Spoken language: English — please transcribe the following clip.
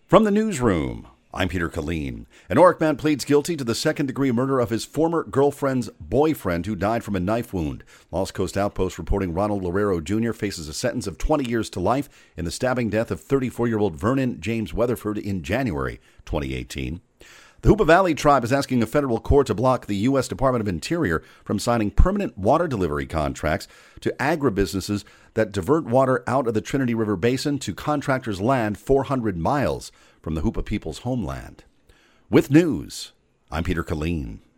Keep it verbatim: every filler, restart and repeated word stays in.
From the newsroom, I'm Peter Killeen. An Oric man pleads guilty to the second-degree murder of his former girlfriend's boyfriend who died from a knife wound. Lost Coast Outpost reporting Ronald Loureiro Junior faces a sentence of twenty years to life in the stabbing death of thirty-four-year-old Vernon James Weatherford in January twenty eighteen. The Hoopa Valley Tribe is asking a federal court to block the U S Department of Interior from signing permanent water delivery contracts to agribusinesses that divert water out of the Trinity River Basin to contractors' land four hundred miles from the Hoopa people's homeland. With news, I'm Peter Killeen.